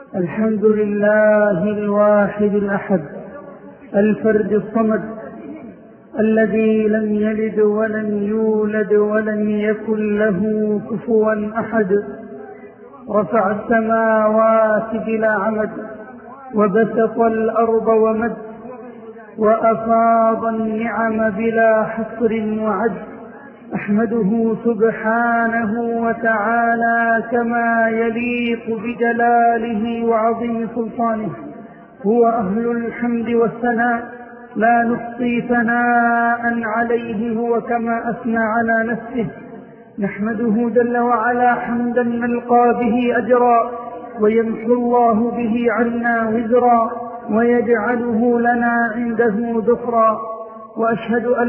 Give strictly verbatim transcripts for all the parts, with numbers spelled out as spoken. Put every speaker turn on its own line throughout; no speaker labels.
الحمد لله الواحد الأحد الفرد الصمد الذي لم يلد ولم يولد ولم يكن له كفوا أحد. رفع السماوات بلا عمد وبسط الأرض ومد وأفاض النعم بلا حصر وعد. أحمده سبحانه وتعالى كما يليق بجلاله وعظيم سلطانه. هو أهل الحمد والثناء لا نحصي ثناء عليه، هو كما أثنى على نفسه. نحمده جل وعلا حمدا نلقى به أجرا ويمحو الله به عنا وزرا ويجعله لنا عنده ذخرا. وأشهد أن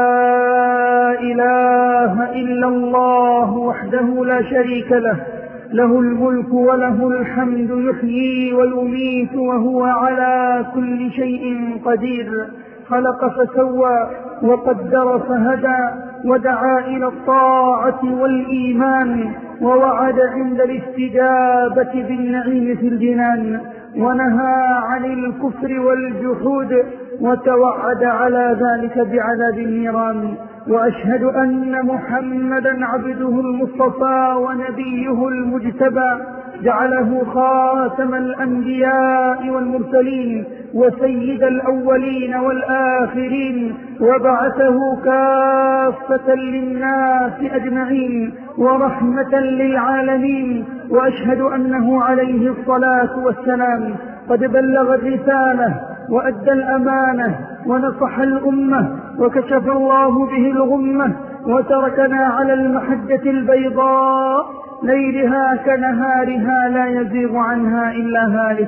لا إله إلا الله وحده لا شريك له، له الملك وله الحمد، يحيي ويميت وهو على كل شيء قدير. خلق فسوى وقدر فهدى ودعا إلى الطاعة والإيمان، ووعد عند الاستجابة بالنعيم في الجنان، ونهى عن الكفر والجحود وتوعد على ذلك بعذاب النيران. وأشهد أن محمدا عبده المصطفى ونبيه المجتبى، جعله خاتم الأنبياء والمرسلين وسيد الأولين والآخرين، وبعثه كافة للناس أجمعين ورحمة للعالمين. وأشهد أنه عليه الصلاة والسلام قد بلغ الرسالة وأدى الأمانة ونصح الأمة وكشف الله به الغمة، وتركنا على المحجة البيضاء ليلها كنهارها لا يزيغ عنها إلا هالك.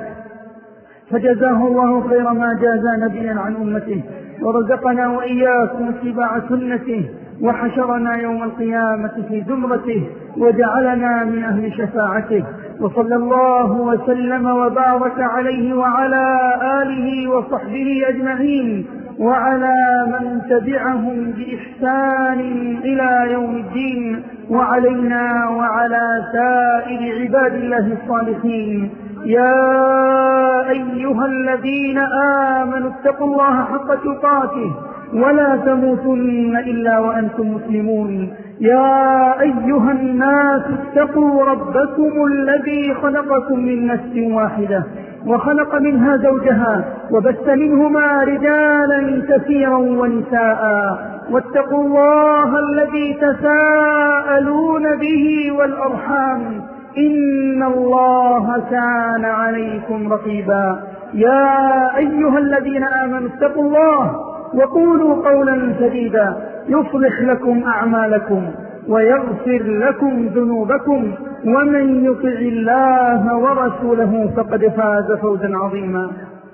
فجزاه الله خير ما جازى نبيا عن أمته، ورزقنا وإياكم اتباع سنته، وحشرنا يوم القيامة في زمرته، وجعلنا من أهل شفاعته. وصلى الله وسلم وبارك عليه وعلى آله وصحبه أجمعين، وعلى من تبعهم بإحسان إلى يوم الدين، وعلينا وعلى سائر عباد الله الصالحين. يا أيها الذين آمنوا اتقوا الله حق تقاته ولا تموتن إلا وأنتم مسلمون. يا أيها الناس اتقوا ربكم الذي خلقكم من نفس واحدة وخلق منها زوجها وبث منهما رجالا كثيرا ونساء، واتقوا الله الذي تساءلون به والأرحام، إن الله كان عليكم رقيبا. يا أيها الذين آمنوا اتقوا الله وقولوا قولا سديدا يصلح لكم أعمالكم ويغفر لكم ذنوبكم، ومن يطع الله ورسوله فقد فاز فوزا عظيما.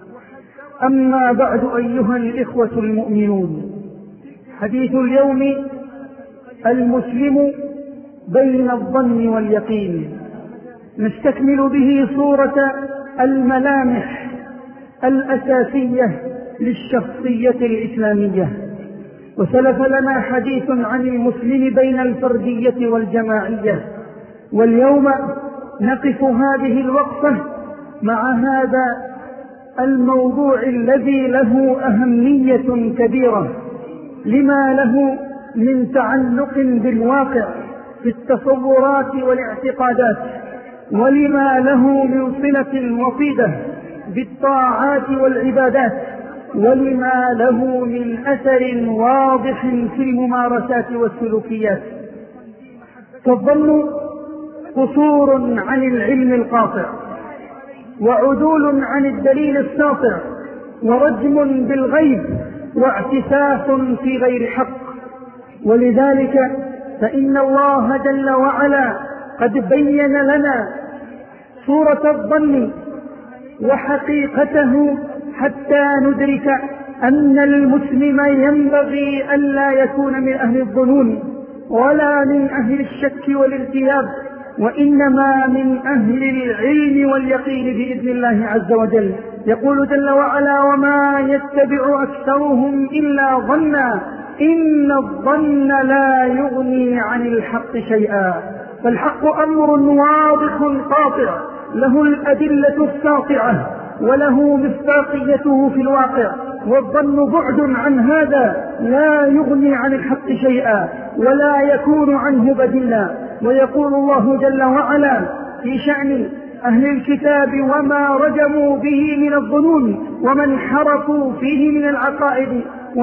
أما بعد، أيها الإخوة المؤمنون، حديث اليوم المسلم بين الظن واليقين، نستكمل به صورة الملامح الأساسية للشخصية الإسلامية. وسلف لنا حديث عن المسلم بين الفردية والجماعية، واليوم نقف هذه الوقفة مع هذا الموضوع الذي له أهمية كبيرة لما له من تعلق بالواقع في التصورات والاعتقادات، ولما له من صلة وطيدة بالطاعات والعبادات، ولما له من أثر واضح في الممارسات والسلوكيات. فالظن قصور عن العلم القاطع، وعدول عن الدليل الساطع، ورجم بالغيب، واعتساف في غير حق. ولذلك فإن الله جل وعلا قد بين لنا صورة الظن وحقيقته حتى ندرك أن المسلم ينبغي ألا يكون من أهل الظنون ولا من أهل الشك والارتياب، وإنما من أهل العلم واليقين بإذن الله عز وجل. يقول جل وعلا: وما يتبع أكثرهم إلا ظنا إن الظن لا يغني عن الحق شيئا. فالحق أمر واضح قاطع له الأدلة الساطعة وله مصداقيته في الواقع، والظن بعد عن هذا لا يغني عن الحق شيئا ولا يكون عنه بديلا. ويقول الله جل وعلا في شأن أهل الكتاب وما رجموا به من الظنون وما انحرفوا فيه من العقائد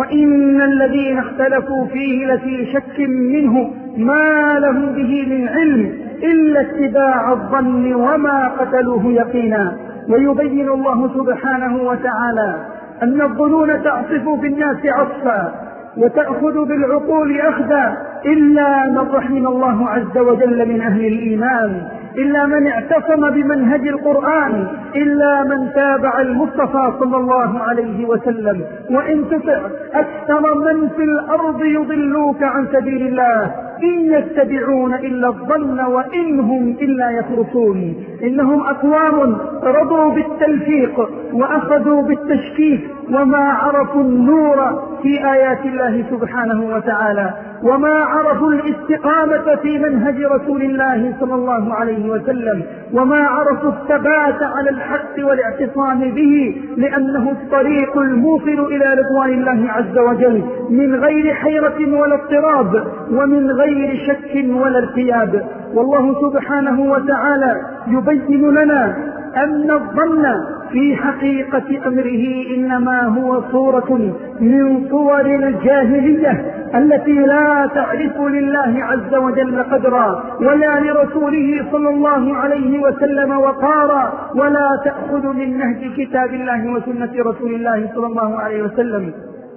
وإن الذين اختلفوا فيه لفي شك منه ما لهم به من علم إلا اتباع الظن وما قتلوه يقينا. ويبين الله سبحانه وتعالى أن الظنون تعصف بالناس عصفا وتأخذ بالعقول أخذا إلا من رحم الله عز وجل من أهل الإيمان، إلا من اعتصم بمنهج القرآن، إلا من تابع المصطفى صلى الله عليه وسلم. وإن تطع أكثر من في الأرض يضلوك عن سبيل الله إن يتبعون إلا الظن وإن هم إلا يخرصون. إنهم أقوام رضوا بالتلفيق وأخذوا بالتشكيك وما عرفوا النور في آيات الله سبحانه وتعالى وما عرفوا الاستقامة في منهج رسول الله صلى الله عليه وسلم وما عرفوا الثبات على الحق والاعتصام به، لأنه الطريق الموصل إلى رضوان الله عز وجل من غير حيرة ولا اضطراب ومن غير شك ولا ارتياب. والله سبحانه وتعالى يبين لنا أن الظن في حقيقة أمره إنما هو صورة من صور الجاهلية التي لا تعرف لله عز وجل قدرا ولا لرسوله صلى الله عليه وسلم وقارا ولا تأخذ من نهج كتاب الله وسنة رسول الله صلى الله عليه وسلم.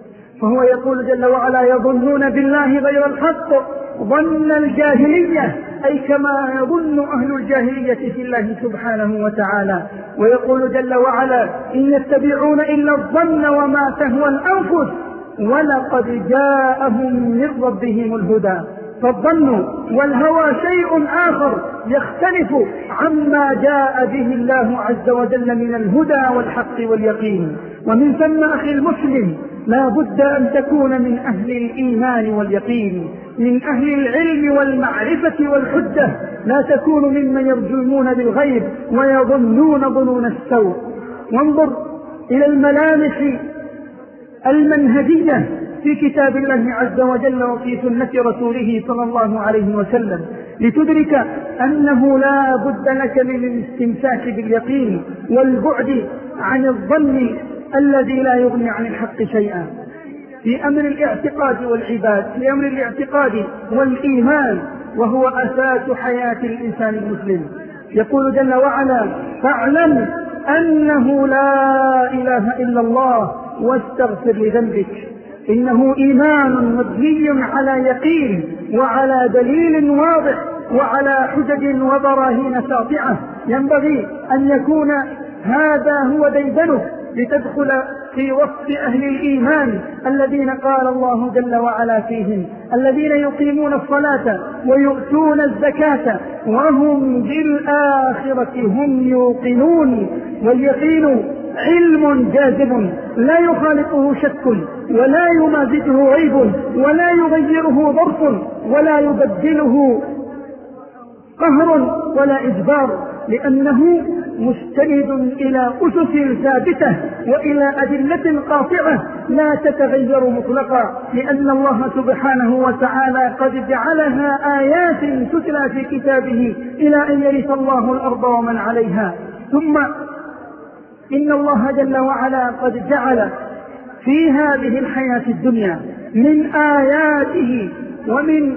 فهو يقول جل وعلا يظنون بالله غير الحق ظن الجاهلية، أي كما يظن أهل الجاهلية في الله سبحانه وتعالى. ويقول جل وعلا إن يتبعون إلا الظن وما تهوى الأنفس ولقد جاءهم من ربهم الهدى. فالظن والهوى شيء آخر يختلف عما جاء به الله عز وجل من الهدى والحق واليقين. ومن ثم أخي المسلم لا بد أن تكون من أهل الإيمان واليقين، من أهل العلم والمعرفة والحجة، لا تكون ممن يرجمون بالغيب ويظنون ظنون السوء. وانظر إلى الملامح المنهجية في كتاب الله عز وجل وفي سنة رسوله صلى الله عليه وسلم لتدرك أنه لا بد لك من الاستمساك باليقين والبعد عن الظن الذي لا يغني عن الحق شيئا. في أمر الاعتقاد والعباد، في أمر الاعتقاد والإيمان، وهو أساس حياة الإنسان المسلم. يقول جل وعلا فاعلم أنه لا إله إلا الله واستغفر لذنبك. إنه إيمان مبني على يقين وعلى دليل واضح وعلى حجج وبراهين ساطعة. ينبغي أن يكون هذا هو ديدنك لتدخل في وصف أهل الإيمان الذين قال الله جل وعلا فيهم الذين يقيمون الصلاة ويؤتون الزكاة وهم بالآخرة هم يوقنون. واليقين علم جاذب لا يخالطه شك ولا يمازجه عيب ولا يغيره ظرف ولا يبدله قهر ولا إجبار، لأنه مستند إلى أسس ثابتة وإلى أدلة قاطعة لا تتغير مطلقا، لأن الله سبحانه وتعالى قد جعلها آيات تتلى في كتابه إلى أن يرث الله الأرض ومن عليها. ثم إن الله جل وعلا قد جعل في هذه الحياة الدنيا من آياته ومن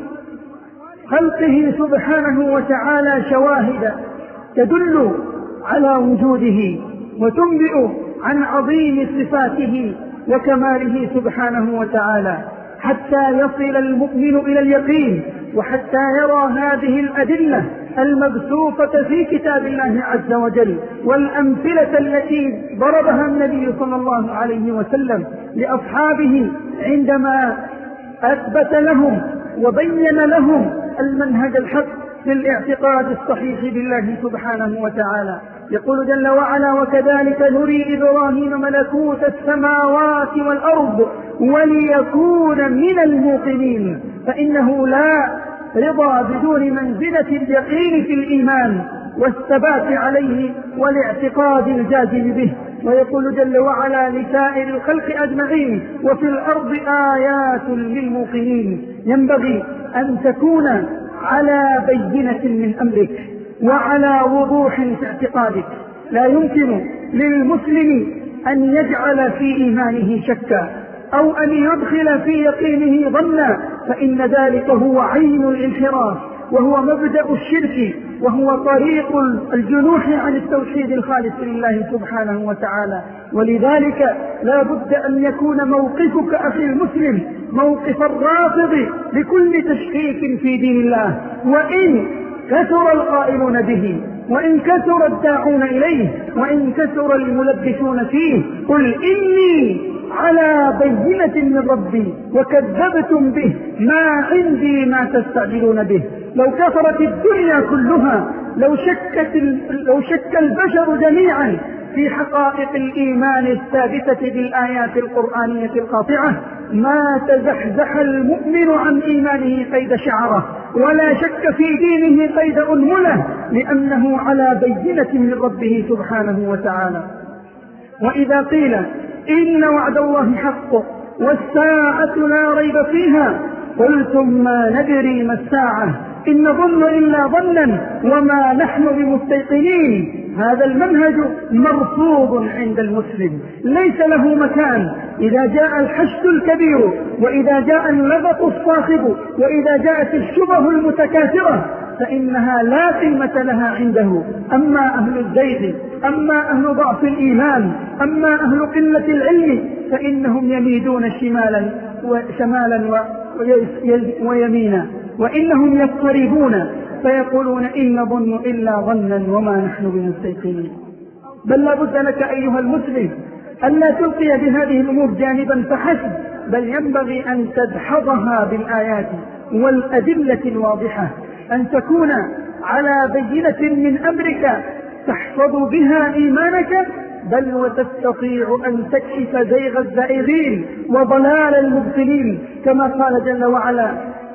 خلقه سبحانه وتعالى شواهد تدل على وجوده وتنبئ عن عظيم صفاته وكماله سبحانه وتعالى، حتى يصل المؤمن إلى اليقين وحتى يرى هذه الأدلة المبثوثة في كتاب الله عز وجل والأمثلة التي ضربها النبي صلى الله عليه وسلم لأصحابه عندما أثبت لهم وبين لهم المنهج الحق للاعتقاد الصحيح بالله سبحانه وتعالى. يقول جل وعلا وكذلك نري إبراهيم ملكوت السماوات والأرض وليكون من الموقنين. فإنه لا رضا بدون منزلة اليقين في الإيمان والثبات عليه والاعتقاد الجازم به. ويقول جل وعلا لسائر الخلق أجمعين: وفي الأرض آيات للموقنين. ينبغي أن تكون على بينة من أمرك وعلى وضوح في اعتقادك. لا يمكن للمسلم أن يجعل في إيمانه شكا أو أن يدخل في يقينه ظنا، فإن ذلك هو عين الانحراف وهو مبدأ الشرك وهو طريق الجنوح عن التوحيد الخالص لله سبحانه وتعالى. ولذلك لا بد أن يكون موقفك أخي المسلم موقف الرافض لكل تشكيك في دين الله، وإن كثر القائلون به، وإن كثر الداعون إليه، وإن كثر الملبسون فيه. قل إني على بينة من ربي وكذبتم به، ما عندي ما تستعجلون به. لو كثرت الدنيا كلها، لو شكت لو شك البشر جميعا في حقائق الإيمان الثابتة بالآيات القرآنية القاطعة، ما تزحزح المؤمن عن إيمانه قيد شعره، ولا شك في دينه قيد أنمله، لأنه على بينة من ربه سبحانه وتعالى. وإذا قيل إن وعد الله حق والساعة لا ريب فيها، قلتم ما ندري ما الساعة إن نظن إلا ظنا وما نحن بمستيقنين. هذا المنهج مرفوض عند المسلم، ليس له مكان. إذا جاء الحشد الكبير، وإذا جاء اللغط الصاخب، وإذا جاءت الشبه المتكاثرة، فإنها لا قيمة لها عنده. أما أهل الزيغ، أما أهل ضعف الإيمان، أما أهل قلة العلم، فإنهم يميدون شمالا وشمالا ويمينا، وإنهم يضطربون فيقولون إن نظن إلا ظنا وما نحن بمستيقنين. بل لا بد لك أيها المسلم أن لا تلقي بهذه الأمور جانبا فحسب، بل ينبغي أن تدحضها بالآيات والأدلة الواضحة، أن تكون على بينة من أمرك تحفظ بها إيمانك، بل وتستطيع أن تكشف زيغ الزائغين وضلال المبطلين، كما قال جل وعلا: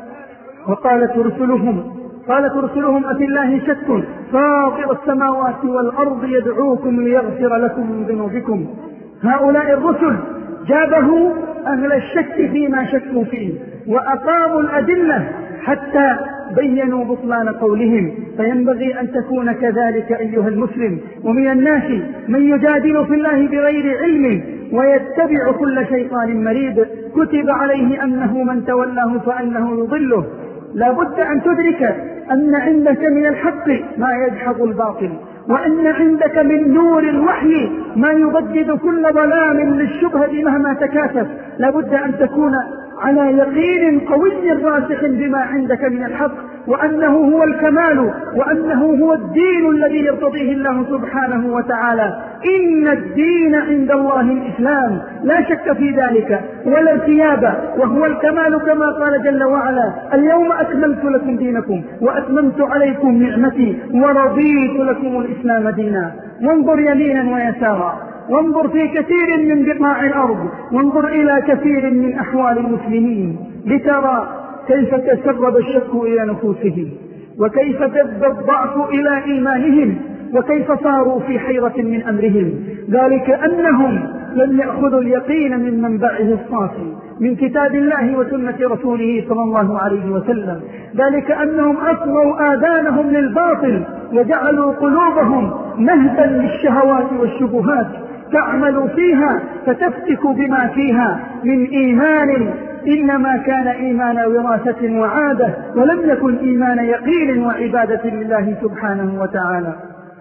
وقالت رسلهم قالت رسلهم أفي الله شك فاطر السماوات والأرض يدعوكم ليغفر لكم من ذنوبكم. هؤلاء الرسل جابه أهل الشك فيما شكوا فيه، وأقاموا الأدلة حتى بينوا بطلان قولهم. فينبغي أن تكون كذلك أيها المسلم. ومن الناس من يجادل في الله بغير علم ويتبع كل شيطان مريد، كتب عليه أنه من تولاه فأنه يضله. لا بد أن تدرك أن عندك من الحق ما يدحض الباطل، وأن عندك من نور الوحي ما يبدد كل ظلام للشبهة مهما تكاثف. لا بد أن تكون على يقين قوي راسخ بما عندك من الحق، وأنه هو الكمال، وأنه هو الدين الذي يرتضيه الله سبحانه وتعالى. إن الدين عند الله الإسلام، لا شك في ذلك ولا ارتياب، وهو الكمال كما قال جل وعلا: اليوم أكملت لكم دينكم وأتممت عليكم نعمتي ورضيت لكم الإسلام دينا. وانظر يمينا ويسارا، وانظر في كثير من بقاع الأرض، وانظر إلى كثير من أحوال المسلمين لترى كيف تسرب الشك إلى نفوسهم، وكيف دب الضعف إلى إيمانهم، وكيف صاروا في حيرة من أمرهم. ذلك أنهم لم يأخذوا اليقين من منبعه الصافي من كتاب الله وسنة رسوله صلى الله عليه وسلم. ذلك أنهم أصغوا آذانهم للباطل وجعلوا قلوبهم مهدا للشهوات والشبهات تعمل فيها فتفتك بما فيها من إيمان إنما كان إيمان وراثة وعادة، ولم يكن إيمان يقين وعبادة لله سبحانه وتعالى.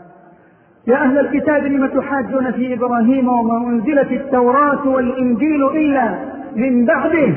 يا أهل الكتاب لم تحاجون في إبراهيم وما أنزلت التوراة والإنجيل إلا من بعده.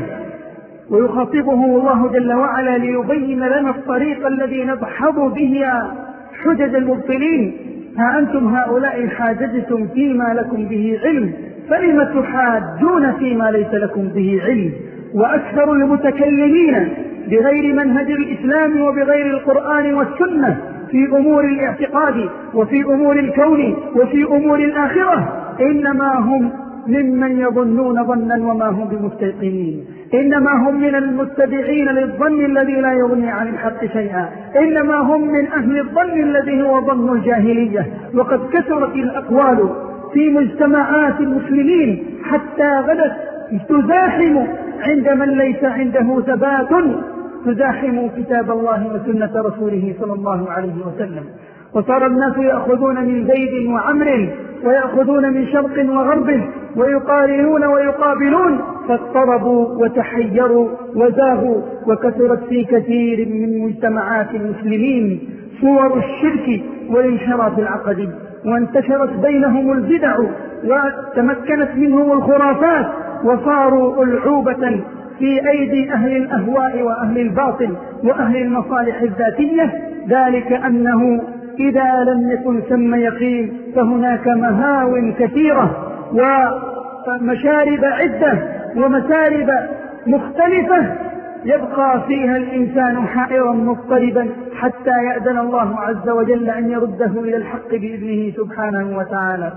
ويخاطبه الله جل وعلا ليبين لنا الطريق الذي نضحض به حجج المبطلين. ها أنتم هؤلاء حاججتم فيما لكم به علم، فلم تحاجون فيما ليس لكم به علم. وأكثر المتكلمين بغير منهج الإسلام وبغير القرآن والسنة في أمور الاعتقاد وفي أمور الكون وفي أمور الآخرة إنما هم ممن يظنون ظنا وما هم بمستيقنين. إنما هم من المتبعين للظن الذي لا يغني عن الحق شيئا، إنما هم من أهل الظن الذي هو ظن الجاهلية. وقد كثرت الأقوال في مجتمعات المسلمين حتى غدت تزاحم عند من ليس عنده ثبات، تزاحم كتاب الله وسنة رسوله صلى الله عليه وسلم. وصار الناس يأخذون من زيد وعمر ويأخذون من شرق وغرب ويقارنون ويقابلون، فاضطربوا وتحيروا وزاغوا. وكثرت في كثير من مجتمعات المسلمين صور الشرك والانحراف العقدي، وانتشرت بينهم البدع وتمكنت منهم الخرافات، وصاروا ألعوبة في أيدي أهل الأهواء وأهل الباطل وأهل المصالح الذاتية. ذلك أنه إذا لم يكن ثم يقين فهناك مهاو كثيرة ومشارب عدة ومسارب مختلفة يبقى فيها الإنسان حائرا مضطربا حتى يأذن الله عز وجل أن يرده إلى الحق بإذنه سبحانه وتعالى.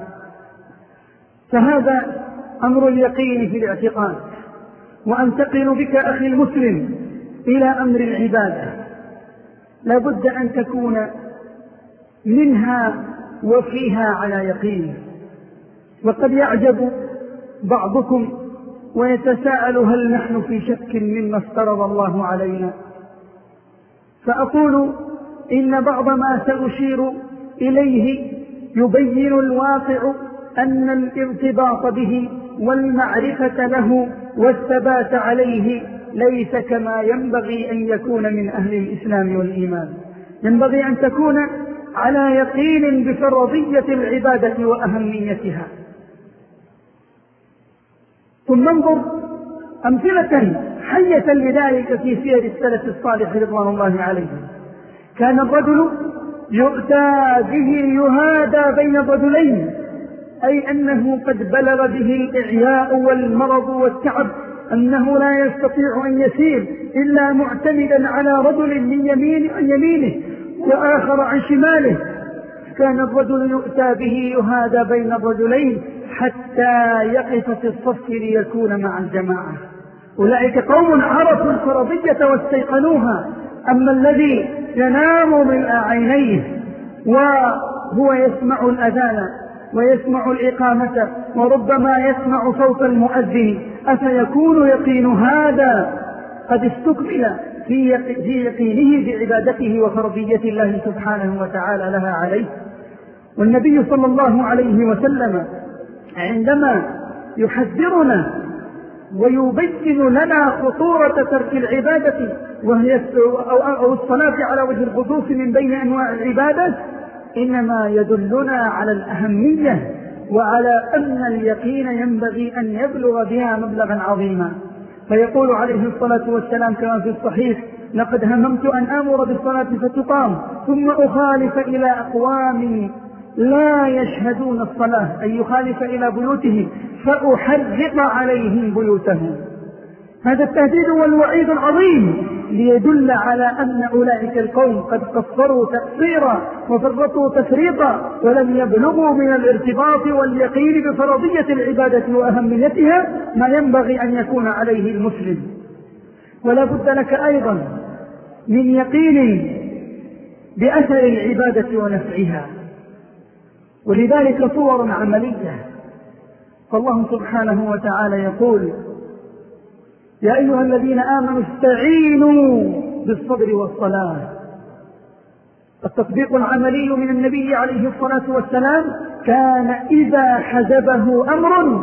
فهذا أمر اليقين في الاعتقاد. وأنتقل بك أخي المسلم إلى أمر العبادة، لا بد أن تكون منها وفيها على يقين. وقد يعجب بعضكم ويتساءل هل نحن في شك مما افترض الله علينا؟ فأقول إن بعض ما سأشير إليه يبين الواقع أن الارتباط به والمعرفة له والثبات عليه ليس كما ينبغي أن يكون من أهل الإسلام والإيمان. ينبغي أن تكون على يقين بفرضية العبادة وأهميتها. ثم انظر أمثلة حية لذلك في سير السلف الصالح رضوان الله عليهم. كان الرجل يؤتى به يهادى بين الرجلين، أي أنه قد بلغ به الإعياء والمرض والتعب، أنه لا يستطيع أن يسير إلا معتمدا على رجل من يمين عن يمينه وآخر عن شماله. كان الرجل يؤتى به يهادى بين الرجلين حتى يقف في الصف ليكون مع الجماعة. أولئك قوم عرفوا الفرضية واستيقنوها. أما الذي ينام من عينيه وهو يسمع الأذان ويسمع الإقامة وربما يسمع صوت المؤذن، أفيكون يقين هذا قد استكمل في يقينه بعبادته وفرضية الله سبحانه وتعالى لها عليه؟ والنبي صلى الله عليه وسلم عندما يحذرنا ويبين لنا خطورة ترك العبادة وهي أو الصلاة على وجه الخصوص من بين أنواع العبادة، إنما يدلنا على الأهمية وعلى أن اليقين ينبغي أن يبلغ بها مبلغا عظيما. فيقول عليه الصلاة والسلام كما في الصحيح: لقد هممت أن آمر بالصلاة فتقام ثم أخالف إلى أقوام لا يشهدون الصلاة، أي يخالف إلى بيوتهم فأحرق عليهم بيوتهم. هذا التهديد والوعيد العظيم ليدل على أن أولئك القوم قد قصروا تقصيرا وفرطوا تفريطا ولم يبلغوا من الارتباط واليقين بفرضية العبادة وأهميتها ما ينبغي أن يكون عليه المسلم. ولا بد لك أيضا من يقين بأثر العبادة ونفعها، ولذلك صور عملية. فالله سبحانه وتعالى يقول: يا أيها الذين آمنوا استعينوا بالصبر والصلاة. التطبيق العملي من النبي عليه الصلاة والسلام كان إذا حزبه أمر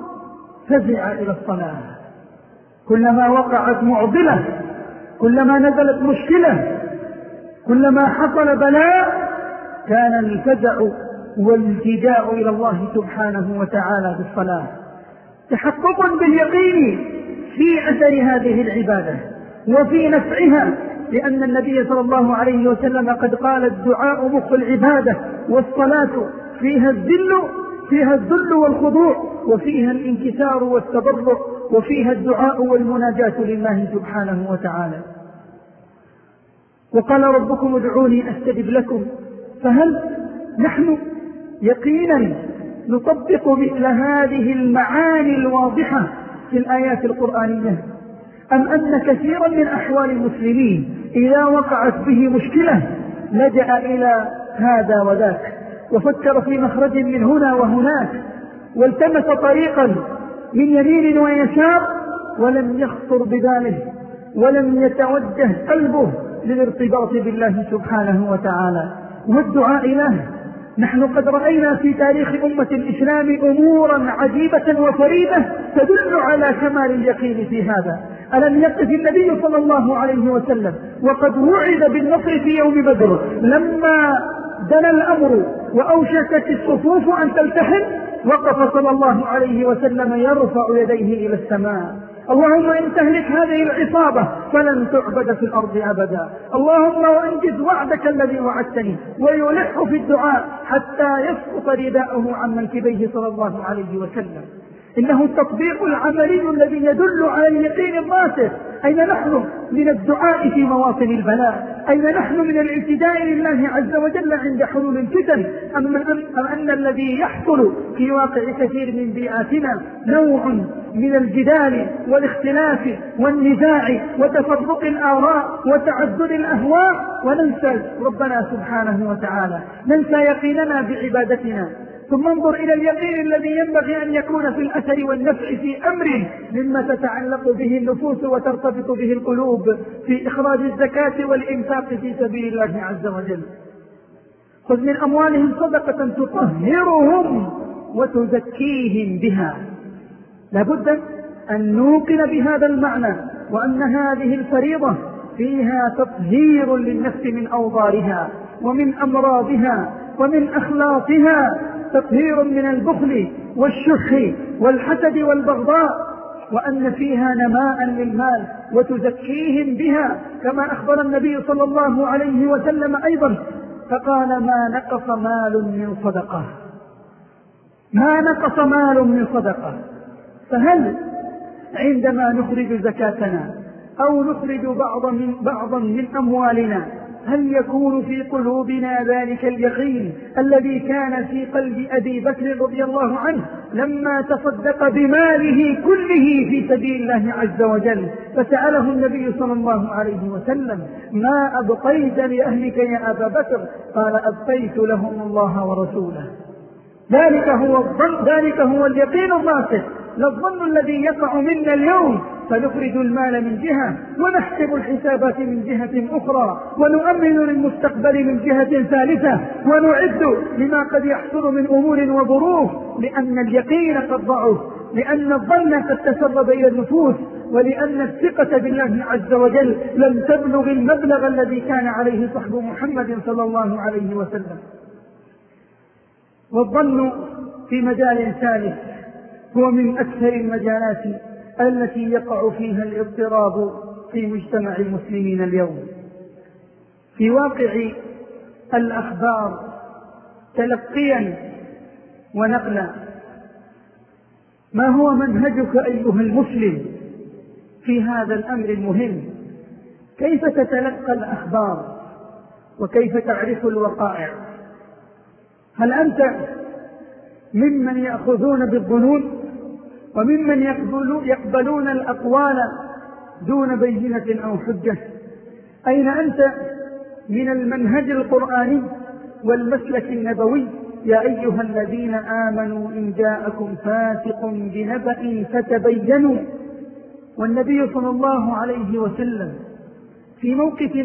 فزع إلى الصلاة. كلما وقعت معضلة، كلما نزلت مشكلة، كلما حصل بلاء، كان الفزع والالتجاء إلى الله سبحانه وتعالى بالصلاة، تحقق باليقين في أثر هذه العبادة وفي نفعها، لأن النبي صلى الله عليه وسلم قد قال: الدعاء مخ العبادة، والصلاة فيها الذل فيها الذل والخضوع، وفيها الانكسار والتضرع، وفيها الدعاء والمناجاة لله سبحانه وتعالى. وقال ربكم ادعوني أستجب لكم. فهل نحن يقينا نطبق مثل هذه المعاني الواضحة في الآيات القرآنية؟ أم أن كثيرا من أحوال المسلمين إذا وقعت به مشكلة لجأ إلى هذا وذاك وفكر في مخرج من هنا وهناك والتمس طريقا من يمين ويسار ولم يخطر بباله ولم يتوجه قلبه للارتباط بالله سبحانه وتعالى والدعاء له. نحن قد رأينا في تاريخ أمة الإسلام أمورا عجيبة وفريدة تدل على كمال اليقين في هذا. ألم يقف النبي صلى الله عليه وسلم وقد وعد بالنصر في يوم بدر لما دنا الأمر وأوشكت الصفوف أن تلتحم وقف صلى الله عليه وسلم يرفع يديه إلى السماء: اللهم إن تهلك هذه العصابة فلن تعبد في الأرض أبدا، اللهم وأنجز وعدك الذي وعدتني. ويلح في الدعاء حتى يسقط رداءه عن منكبيه صلى الله عليه وسلم. إنه التطبيق العملي الذي يدل على اليقين الراسخ. أين نحن من الدعاء في مواطن البلاء؟ أين نحن من الالتجاء لله عز وجل عند حلول الفتن؟ أم أن الذي يحصل في واقع كثير من بيئاتنا نوع من الجدال والاختلاف والنزاع وتفرق الآراء وتعدد الأهواء، وننسى ربنا سبحانه وتعالى، ننسى يقيننا بعبادتنا. ثم انظر إلى اليقين الذي ينبغي أن يكون في الأثر والنفع في أمر مما تتعلق به النفوس وترتبط به القلوب في إخراج الزكاة والإنفاق في سبيل الله عز وجل. خذ من أموالهم صدقة تطهرهم وتزكيهم بها. لابد أن نوقن بهذا المعنى، وأن هذه الفريضة فيها تطهير للنفس من أوضارها ومن أمراضها ومن أخلاقها، تطهير من البخل والشح والحسد والبغضاء، وأن فيها نماء للمال وتزكيهم بها، كما أخبر النبي صلى الله عليه وسلم أيضا فقال: ما نقص مال من صدقة، ما نقص مال من صدقة. فهل عندما نخرج زكاتنا أو نخرج بعضا من, بعضا من أموالنا هل يكون في قلوبنا ذلك اليقين الذي كان في قلب أبي بكر رضي الله عنه لما تصدق بماله كله في سبيل الله عز وجل، فسأله النبي صلى الله عليه وسلم: ما أبقيت لأهلك يا أبا بكر؟ قال: أبقيت لهم الله ورسوله. ذلك هو الظن، ذلك هو اليقين الراسخ، لا الظن الذي يقع منا اليوم، فنخرج المال من جهة ونحسب الحسابات من جهة أخرى ونؤمن للمستقبل من جهة ثالثة ونعد لما قد يحصل من أمور وظروف، لأن اليقين قد ضعف، لأن الظن قد تسرب إلى النفوس، ولأن الثقة بالله عز وجل لم تبلغ المبلغ الذي كان عليه صحب محمد صلى الله عليه وسلم. والظن في مجال ثالث هو من أكثر المجالات التي يقع فيها الاضطراب في مجتمع المسلمين اليوم. في واقع الأخبار تلقيا ونقلا، ما هو منهجك أيها المسلم في هذا الأمر المهم؟ كيف تتلقى الأخبار وكيف تعرف الوقائع؟ هل أنت ممن يأخذون بالظنون وممن يقبلون الأقوال دون بينة أو حجة؟ أين أنت من المنهج القرآني والمسلك النبوي؟ يا أيها الذين آمنوا إن جاءكم فاسق بنبأ فتبينوا. والنبي صلى الله عليه وسلم في موقف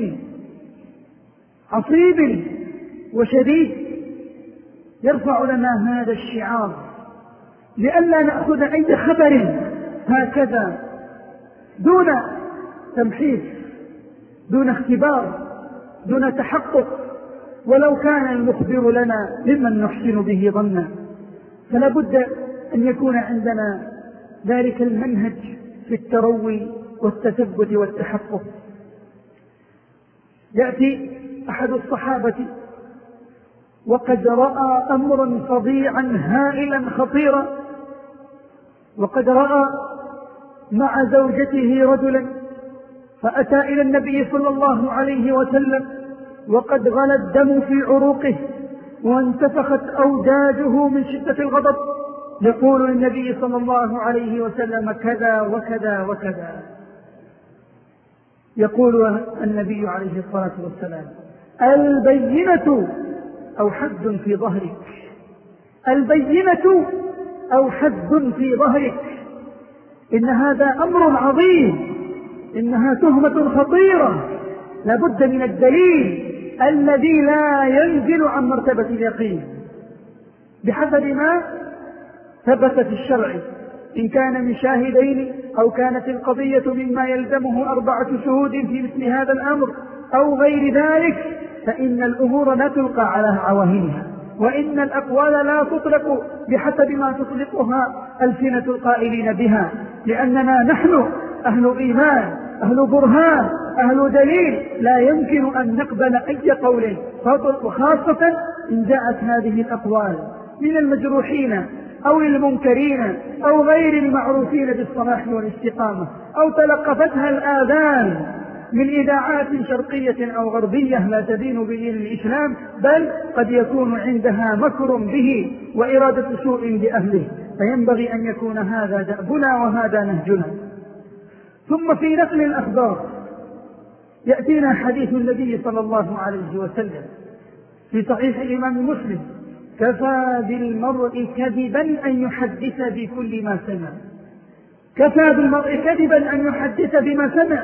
عصيب وشديد يرفع لنا هذا الشعار لئلا نأخذ أي خبر هكذا دون تمحيص، دون اختبار، دون تحقق، ولو كان المخبر لنا ممن نحسن به ظنا. فلا بد أن يكون عندنا ذلك المنهج في التروي والتثبت والتحقق. يأتي أحد الصحابة وقد رأى أمرا فظيعا هائلا خطيرا، وقد رأى مع زوجته رجلا، فأتى إلى النبي صلى الله عليه وسلم وقد غلى الدم في عروقه وانتفخت أوداجه من شدة الغضب، يقول للنبي صلى الله عليه وسلم: كذا وكذا وكذا. يقول النبي عليه الصلاة والسلام: البينة أو حد في ظهرك، البينة أو حد في ظهرك. إن هذا أمر عظيم، إنها تهمة خطيرة، لابد من الدليل الذي لا ينزل عن مرتبة اليقين بحسب ما ثبت في الشرع. إن كان من شاهدين أو كانت القضية مما يلزمه أربعة شهود في مثل هذا الأمر أو غير ذلك، فإن الأمور لا تلقى على عواهنها، وإن الأقوال لا تطلق بحسب ما تطلقها ألسنة القائلين بها، لأننا نحن أهل إيمان، أهل برهان، أهل دليل، لا يمكن أن نقبل أي قول، وخاصة إن جاءت هذه الأقوال من المجروحين أو المنكرين أو غير المعروفين بالصلاح والاستقامة، أو تلقفتها الآذان من إذاعات شرقية أو غربية لا تدين بدين الإسلام، بل قد يكون عندها مكر به وإرادة سوء بأهله. فينبغي أن يكون هذا دأبنا وهذا نهجنا. ثم في نقل الأخبار يأتينا حديث النبي صلى الله عليه وسلم في صحيح الإمام مسلم: كفى بالمرء كذبا أن يحدث بكل ما سمع. كفى بالمرء كذبا أن يحدث بما سمع.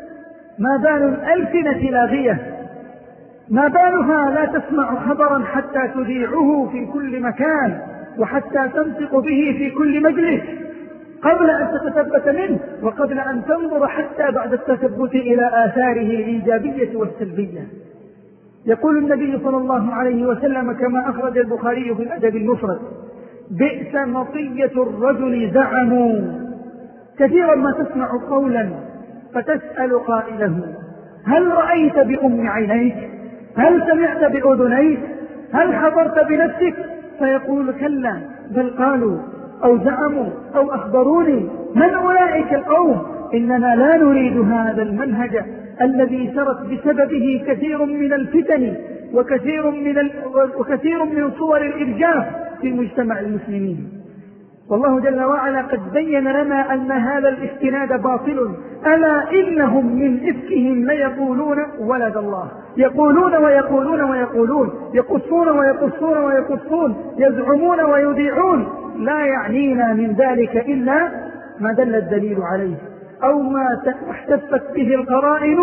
ما بال الألسنة لاغية، ما بالها لا تسمع خبرا حتى تذيعه في كل مكان وحتى تنطق به في كل مجلس قبل أن تتثبت منه، وقبل أن تنظر حتى بعد التثبت إلى آثاره الإيجابية والسلبية. يقول النبي صلى الله عليه وسلم كما أخرج البخاري في الأدب المفرد: بئس مطية الرجل زعموا. كثيرا ما تسمع قولا فتسأل قائله: هل رأيت بأم عينيك؟ هل سمعت بأذنيك؟ هل حضرت بنفسك؟ فيقول: كلا، بل قالوا أو زعموا أو أخبروني. من أولئك القوم؟ إننا لا نريد هذا المنهج الذي سرت بسببه كثير من الفتن وكثير من, ال... وكثير من صور الإرجاف في مجتمع المسلمين. والله جل وعلا قد بين لنا أن هذا الاستناد باطل. ألا إنهم من إفكهم ليقولون ولد الله، يقولون ويقولون ويقولون، يقصون ويقصون ويقصون، يزعمون ويذيعون. لا يعنينا من ذلك إلا ما دل الدليل عليه أو ما احتفت به القرائن،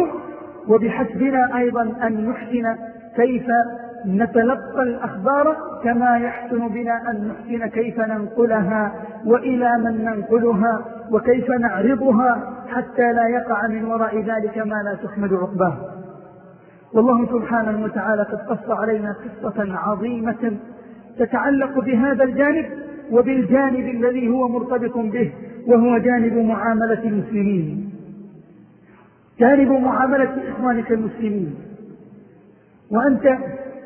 وبحسبنا أيضا أن نحسن كيف نتلقى الأخبار كما يحسن بنا أن نحسن كيف ننقلها وإلى من ننقلها وكيف نعرضها حتى لا يقع من وراء ذلك ما لا تحمد عقباه. والله سبحانه وتعالى قد قص علينا قصة عظيمة تتعلق بهذا الجانب وبالجانب الذي هو مرتبط به، وهو جانب معاملة المسلمين، جانب معاملة إخوانك المسلمين. وأنت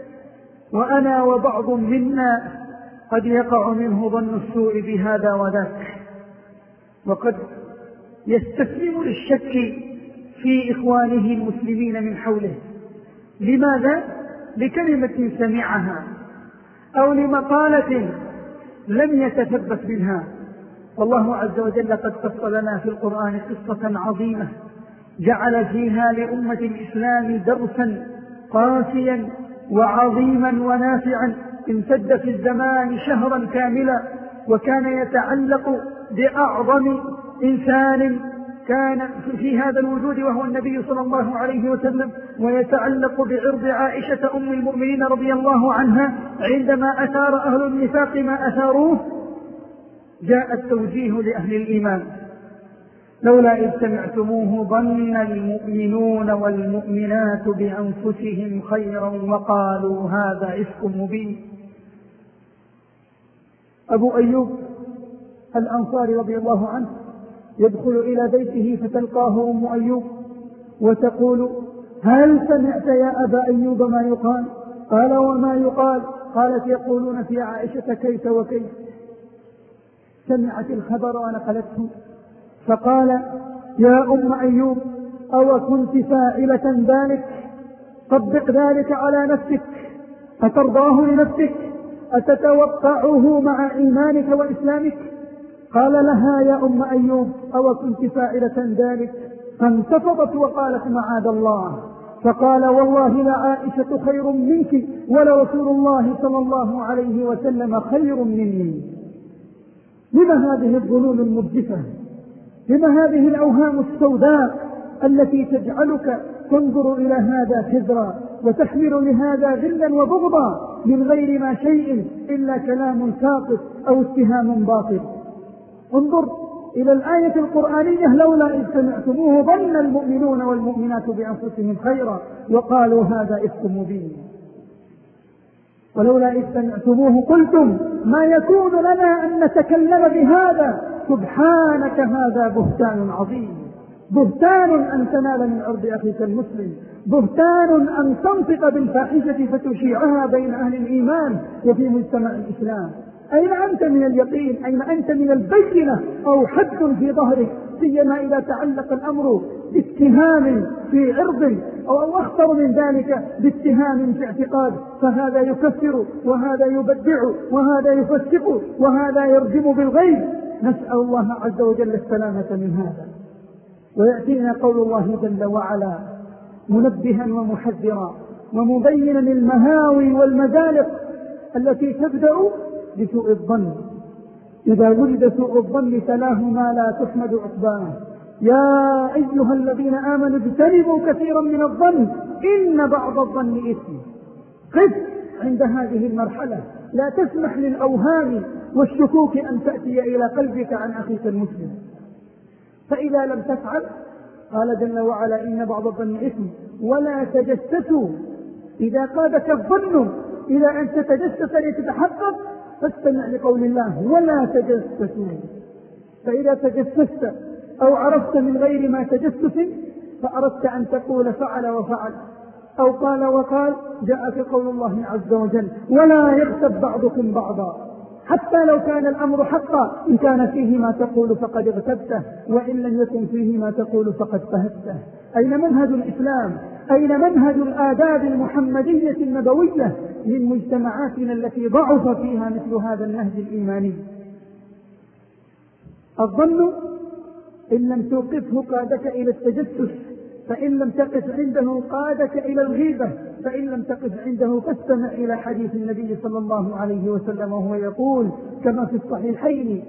وأنا وبعض منا قد يقع منه ظن السوء بهذا وذاك، وقد يستسلم للشك في إخوانه المسلمين من حوله. لماذا؟ لكلمة سمعها أو لمقالة لم يتثبت منها. والله عز وجل قد قص لنا في القرآن قصة عظيمة جعل فيها لأمة الإسلام درسا قاسيا وعظيما ونافعا امتد في الزمان شهرا كاملا، وكان يتعلق بأعظم إنسان كان في هذا الوجود وهو النبي صلى الله عليه وسلم، ويتعلق بعرض عائشة أم المؤمنين رضي الله عنها عندما أثار أهل النفاق ما أثاروه. جاء التوجيه لأهل الإيمان: لولا إذ سمعتموه ظن المؤمنون والمؤمنات بأنفسهم خيرا وقالوا هذا إفك مبين. أبو أيوب الأنصاري رضي الله عنه يدخل إلى بيته فتلقاه أم أيوب وتقول: هل سمعت يا أبا أيوب ما يقال؟ قال: وما يقال؟ قالت: يقولون في عائشة كيف وكيف. سمعت الخبر ونقلته فقال: يا أم أيوب، أو كنت فاعلة ذلك؟ طبق ذلك على نفسك، أترضاه لنفسك؟ أتتوقعه مع إيمانك وإسلامك؟ قال لها: يا أم أيوب، أو كنت فاعلة ذلك؟ فانتفضت وقالت معاذ الله، فقال والله لعائشة خير منك ولرسول الله صلى الله عليه وسلم خير مني. لما هذه الظنون المرجفة؟ لما هذه الأوهام السوداء التي تجعلك تنظر إلى هذا كذرا وتحمل لهذا غلا وبغضا من غير ما شيء إلا كلام ساقط أو اتهام باطل؟ انظر إلى الآية القرآنية: لولا إذ سمعتموه ظن المؤمنون والمؤمنات بأنفسهم خيرا وقالوا هذا إفك مبين. ولولا إذ سمعتموه قلتم ما يكون لنا أن نتكلم بهذا سبحانك هذا بهتان عظيم. بهتان أن تنال من أرض أخيك المسلم، بهتان أن تنطق بالفاحشة فتشيعها بين أهل الإيمان وفي مجتمع الإسلام. أين أنت من اليقين؟ أين أنت من البينة أو حد في ظهرك؟ سيما إذا تعلق الأمر باتهام في عرض أو أخطر من ذلك باتهام في اعتقاد، فهذا يكفر وهذا يبدع وهذا يفسق وهذا يرجم بالغيب. نسأل الله عز وجل السلامة من هذا. ويأتينا قول الله جل وعلا منبها ومحذرا ومبينا المهاوي والمزالق التي تبدأ بسوء الظن. إذا ولد سوء الظن تلاه ما لا تحمد عقباه. يا أيها الذين آمنوا اجتنبوا كثيرا من الظن إن بعض الظن إثم. قف عند هذه المرحلة، لا تسمح للأوهام والشكوك أن تأتي إلى قلبك عن أخيك المسلم. فإذا لم تفعل قال جل وعلا إن بعض الظن إثم ولا تجسسوا. إذا قادك الظن إذا أن تتجسس لتتحقق فاستمع لقول الله ولا تجسسوا. فإذا تجسست أو عرفت من غير ما تجسس فأردت أن تقول فعل وفعل أو قال وقال، جاء قول الله عز وجل ولا يغتب بعضكم بعضا. حتى لو كان الأمر حقا إن كان فيه ما تقول فقد اغتبته وإن لم يكن فيه ما تقول فقد فهدته. أين منهج الإسلام؟ أين منهج الآداب المحمدية النبوية من مجتمعاتنا التي ضعف فيها مثل هذا النهج الإيماني؟ الظن إن لم توقفه قادك إلى التجسس، فإن لم تقف عنده قادك إلى الغيبة، فإن لم تقف عنده فاستمع إلى حديث النبي صلى الله عليه وسلم وهو يقول كما في الصحيحين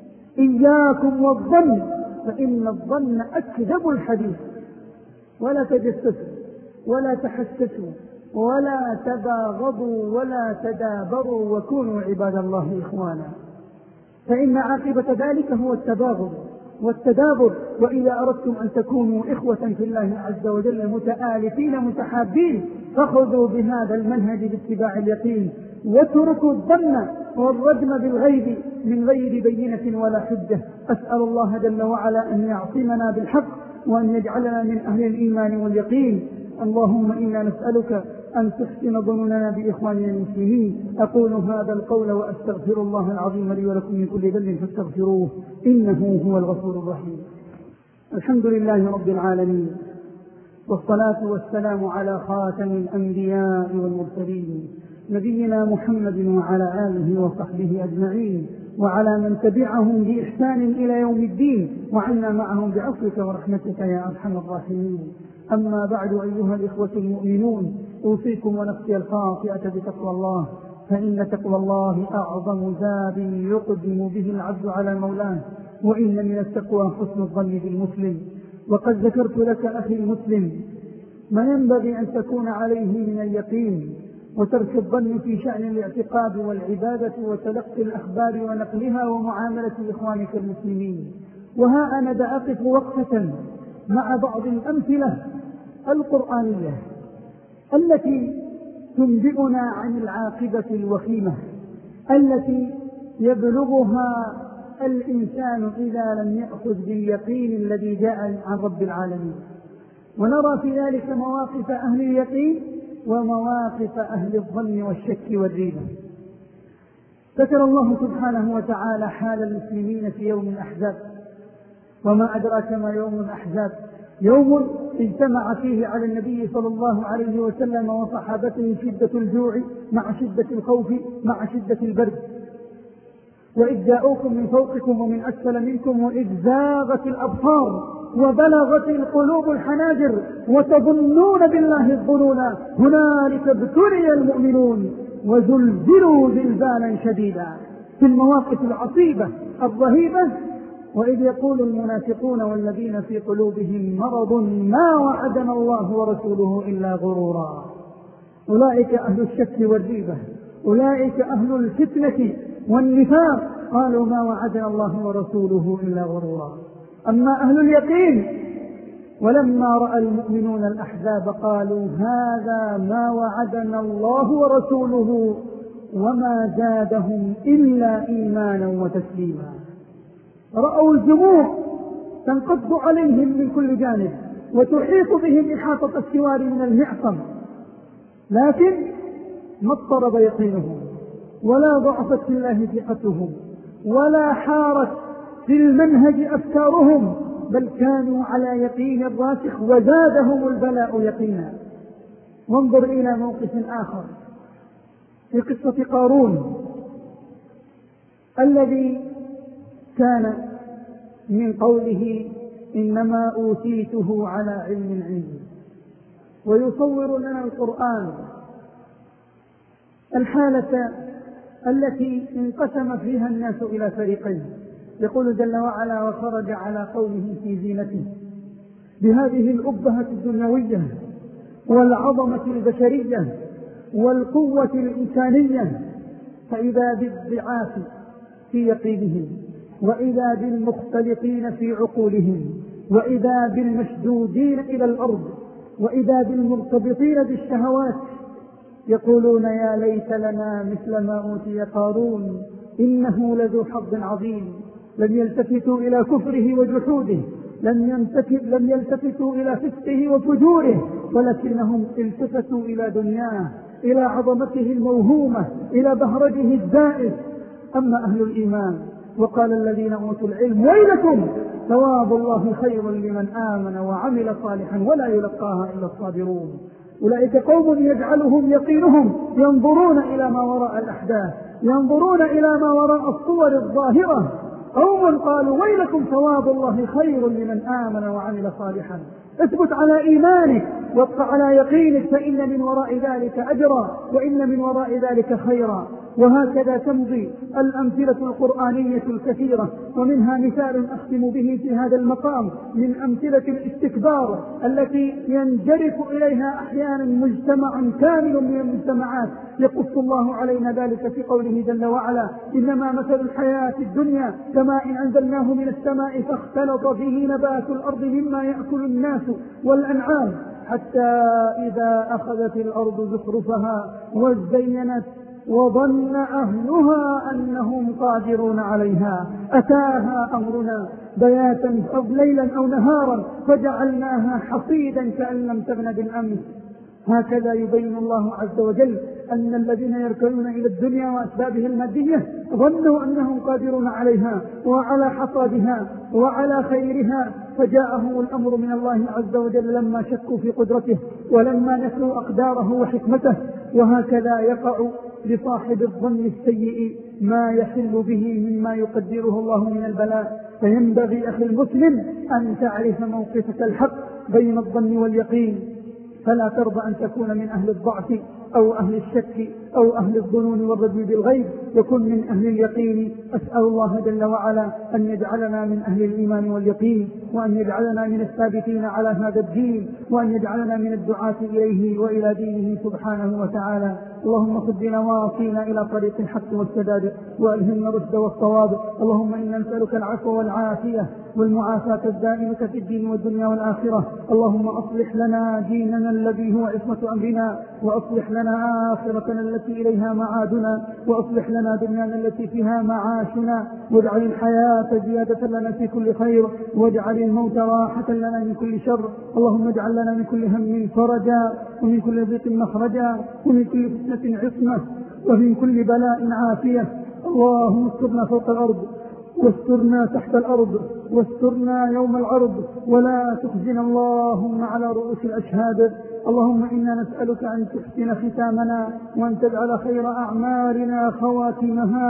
إياكم والظن فإن الظن أكذب الحديث. ولا تجسسوا ولا تحسسوا ولا تباغضوا ولا تدابروا وكونوا عباد الله إخوانا، فإن عاقبة ذلك هو التباغض والتدابر. وإذا أردتم أن تكونوا إخوة في الله عز وجل متآلفين متحابين فخذوا بهذا المنهج باتباع اليقين واتركوا الظن والرجم بالغيب من غير بينة ولا حجة. أسأل الله جل وعلا أن يعصمنا بالحق وأن يجعلنا من أهل الإيمان واليقين. اللهم إنا نسألك أن تحسن ظنوننا بإخواننا المسلمين. أقول هذا القول وأستغفر الله العظيم لي ولكم من كل ذنب فاستغفروه إنه هو الغفور الرحيم. الحمد لله رب العالمين، والصلاة والسلام على خاتم الأنبياء والمرسلين نبينا محمد وعلى آله وصحبه أجمعين وعلى من تبعهم بإحسان إلى يوم الدين وعنا معهم بعفوك ورحمتك يا أرحم الراحمين. أما بعد أيها الإخوة المؤمنون، أوصيكم ونفسي الخاطئة بتقوى الله، فإن تقوى الله أعظم زاد يقدم به العبد على مولاه، وإن من التقوى حسن الظن بالمسلم. وقد ذكرت لك أخي المسلم ما ينبغي أن تكون عليه من اليقين وترك الظن في شأن الاعتقاد والعبادة وتلقي الأخبار ونقلها ومعاملة إخوانك المسلمين. وها أنا أقف وقفة مع بعض الأمثلة القرآنية التي تنبئنا عن العاقبة الوخيمة التي يبلغها الإنسان إذا لم يأخذ باليقين الذي جاء عن رب العالمين. ونرى في ذلك مواقف أهل اليقين ومواقف أهل الظن والشك والريبة. ذكر الله سبحانه وتعالى حال المسلمين في يوم الأحزاب، وما أدراك ما يوم الأحزاب؟ يوم اجتمع فيه على النبي صلى الله عليه وسلم وصحابته شدة الجوع مع شدة الخوف مع شدة البرد، وإذ جاءوكم من فوقكم ومن أسفل منكم وإذ زاغت الأبصار وبلغت القلوب الحناجر وتظنون بالله الظنون هنالك ابتلي المؤمنون وزلزلوا زلزالا شديدا. في المواقف العصيبة الرهيبة: وإذ يقول المنافقون والذين في قلوبهم مرض ما وعدنا الله ورسوله إلا غرورا. أولئك أهل الشك والريبة، أولئك أهل الفتنة والنفاق، قالوا ما وعدنا الله ورسوله إلا غرورا. أما أهل اليقين: ولما رأى المؤمنون الأحزاب قالوا هذا ما وعدنا الله ورسوله وما زادهم إلا إيمانا وتسليما. رأوا الجموع تنقض عليهم من كل جانب وتحيط بهم إحاطة السوار من المعصم، لكن ما اضطرب يقينهم ولا ضعفت في الله ثقتهم ولا حارت في المنهج أفكارهم، بل كانوا على يقين راسخ وزادهم البلاء يقينا. وانظر إلى موقف آخر في قصة قارون الذي كان من قوله إنما أوتيته على علم عندي. ويصور لنا القرآن الحالة التي انقسم فيها الناس إلى فريقين. يقول جل وعلا: وخرج على قومه في زينته بهذه الأبهة الدنيوية والعظمة البشرية والقوة الإنسانية، فإذا بالضعاف في يقينهم، وإذا بالمختلطين في عقولهم، وإذا بالمشدودين إلى الأرض، وإذا بالمرتبطين بالشهوات، يقولون يا ليت لنا مثل ما أوتي قارون إنه لذو حظ عظيم. لم يلتفتوا إلى كفره وجحوده، لم لم يلتفتوا إلى فسقه وفجوره، ولكنهم التفتوا إلى دنياه، إلى عظمته الموهومة، إلى بهرجه الزائف. أما أهل الإيمان: وقال الذين أوتوا العلم ويلكم ثواب الله خير لمن آمن وعمل صالحا ولا يلقاها إلا الصابرون. أولئك قوم يجعلهم يقينهم ينظرون إلى ما وراء الأحداث، ينظرون إلى ما وراء الصور الظاهرة. قوم قالوا ويلكم ثواب الله خير لمن آمن وعمل صالحا. اثبت على إيمانك وابق على يقينك، فإن من وراء ذلك أجرا وإن من وراء ذلك خيرا. وهكذا تمضي الأمثلة القرآنية الكثيرة، ومنها مثال أختم به في هذا المقام من أمثلة الاستكبار التي ينجرف إليها أحيانا مجتمع كامل من المجتمعات. يقص الله علينا ذلك في قوله جل وعلا: إنما مثل الحياة الدنيا كماء أنزلناه من السماء فاختلط به نبات الأرض مما يأكل الناس والأنعام حتى إذا أخذت الأرض زخرفها وزينت وظن أهلها أنهم قادرون عليها أتاها أمرنا بياتا أو ليلا أو نهارا فجعلناها حصيدا كأن لم تغن بالأمس. هكذا يبين الله عز وجل أن الذين يركنون إلى الدنيا وأسبابها المادية ظنوا أنهم قادرون عليها وعلى حصادها وعلى خيرها، فجاءهم الأمر من الله عز وجل لما شكوا في قدرته ولما نسوا أقداره وحكمته. وهكذا يقع لصاحب الظن السيء ما يحل به مما يقدره الله من البلاء. فينبغي أخي المسلم أن تعرف موقفك الحق بين الظن واليقين، فلا ترضى أن تكون من أهل الضعف أو أهل الشك أو أهل الظنون والرجل بالغيب، وكن من أهل اليقين. أسأل الله جل وعلا أن يجعلنا من أهل الإيمان واليقين، وأن يجعلنا من الثابتين على هذا الدين، وأن يجعلنا من الدعاة إليه وإلى دينه سبحانه وتعالى. اللهم خذ بنواصينا إلى طريق الحق والسداد، وألهمنا الرشد والصواب. اللهم إنا نسألك العفو والعافية والمعافاة الدائمة في الدين والدنيا والآخرة. اللهم أصلح لنا ديننا الذي هو عصمة أمرنا، وأصلح لنا آخرتنا التي إليها معادنا، وأصلح لنا دنيانا التي فيها معاشنا، واجعل الحياة زيادة لنا في كل خير، واجعل الموت راحة لنا من كل شر. اللهم اجعل لنا من كل هم فرجا، ومن كل ضيق مخرجا، ومن كل فتنة عصمة، ومن كل بلاء عافية. اللهم استرنا فوق الأرض، واسترنا تحت الأرض، واسترنا يوم العرض، ولا تخزنا اللهم على رؤوس الأشهاد. اللهم إنا نسألك أن تحسن ختامنا، وأن تجعل خير أعمالنا خواتمها،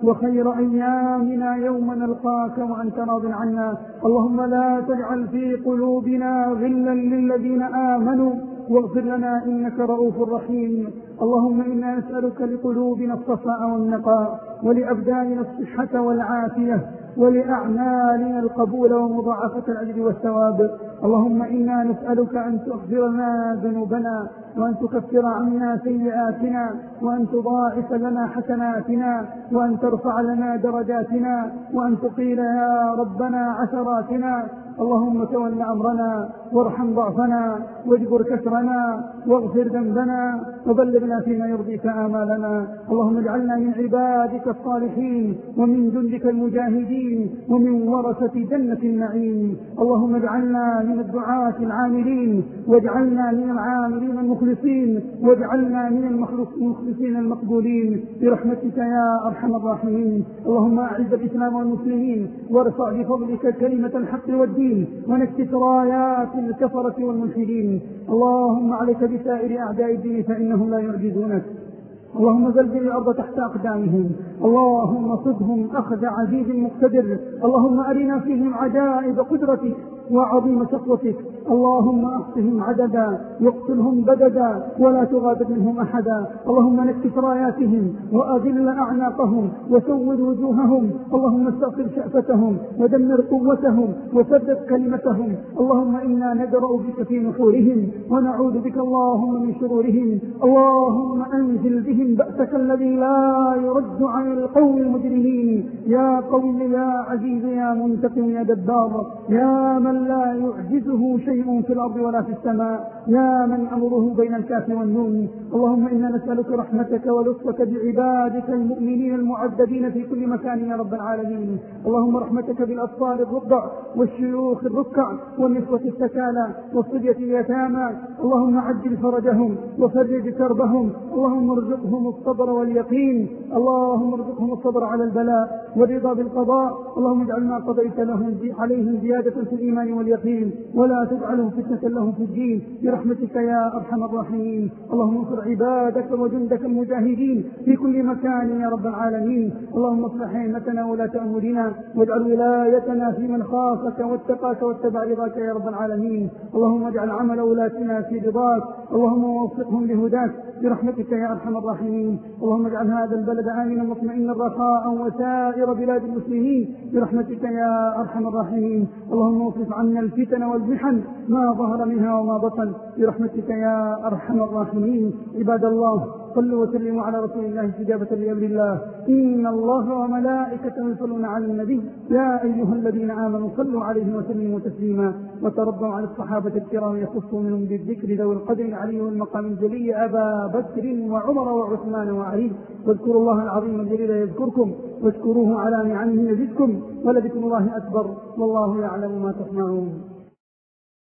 وخير أيامنا يوم نلقاك وأنت راض عنا. اللهم لا تجعل في قلوبنا غلا للذين آمنوا واغفر لنا إنك رؤوف رحيم. اللهم إنا نسألك لقلوبنا الصفاء والنقاء، ولأبداننا الصحة والعافية، ولأعمالنا القبول ومضاعفة الأجر والثواب. اللهم إنا نسألك أن تغفر لنا ذنوبنا، وأن تكفر عنا سيئاتنا، وأن تضاعف لنا حسناتنا، وأن ترفع لنا درجاتنا، وأن تقيل يا ربنا عثراتنا. اللهم تول أمرنا، وارحم ضعفنا، واجبر كسرنا، واغفر ذنبنا، وبلغنا فيما يرضيك آمالنا. اللهم اجعلنا من عبادك الصالحين، ومن جندك المجاهدين، ومن ورثة جنة النعيم. اللهم اجعلنا من الدعاة العاملين، واجعلنا من العاملين المخلصين، واجعلنا من المخلصين المقبولين برحمتك يا أرحم الراحمين. اللهم أعز الإسلام والمسلمين، وارفع بفضلك كلمة الحق والدين، ونكس رايات الكفرة والملحدين. اللهم عليك بسائر أعداء الدين فإنهم لا يعجزونك. اللهم زلزل الأرض تحت أقدامهم. اللهم صدهم أخذ عزيز مقتدر. اللهم أرنا فيهم عجائب قدرتك وعظيم سطوتك. اللهم أحصهم عددا، واقتلهم بددا، ولا تغادر منهم أحدا. اللهم نكس راياتهم، وأذل أعناقهم، وسود وجوههم. اللهم استغفر شأفتهم، ودمر قوتهم، وثبت كلمتهم. اللهم إنا ندرأ بك في نحورهم، ونعوذ بك اللهم من شرورهم. اللهم أنزل بهم بأسك الذي لا يرد عن القوم المجرمين. يا قوم يا عزيز يا منتقم يا جبار، يا من لا يعجزه شيء في الأرض ولا في السماء، يا من أمره بين الكاف والنون. اللهم إنا نسألك رحمتك ولطفك بعبادك المؤمنين المعذبين في كل مكان يا رب العالمين. اللهم رحمتك بالأطفال الرضع، والشيوخ الركع، والنسوة السكالى، والصبية اليتامى. اللهم عجل فرجهم، وفرج كربهم. اللهم ارزقهم الصبر واليقين. اللهم ارزقهم الصبر على البلاء والرضا بالقضاء. اللهم اجعل ما قضيت لهم عليهم زيادة في الإيمان واليقين، ولا تجعلهم فتنة لهم في الدين برحمتك يا أرحم الراحمين. اللهم انصر عبادك وجندك المجاهدين في كل مكان يا رب العالمين. اللهم اصلح ائمتنا ولاة أمورنا، واجعل ولايتنا في من خافك واتقاك واتبع رضاك يا رب العالمين. اللهم اجعل عمل ولاتنا في رضاك. اللهم وفقهم لهداك برحمتك يا أرحم الراحمين. اللهم اجعل هذا البلد آمنا مطمئنا رخاء، وسائر بلاد المسلمين برحمتك يا أرحم الراحمين. اللهم اصرف عنا الفتن والمحن ما ظهر منها وما بطن برحمتك يا أرحم الراحمين. عباد الله، صلوا وسلموا على رسول الله استجابة لأمر الله. إن الله وملائكته يصلون على النبي يا أيها الذين آمنوا صلوا عليه وسلموا تسليما. وترضوا عن الصحابة الكرام يخص منهم بالذكر ذوي القدر العلي والمقام الجلي أبا بكر وعمر وعثمان وعلي. واذكروا الله العظيم الجليل يذكركم، واشكروه على نعمه يزدكم، ولذكر الله أكبر، والله يعلم ما تصنعون.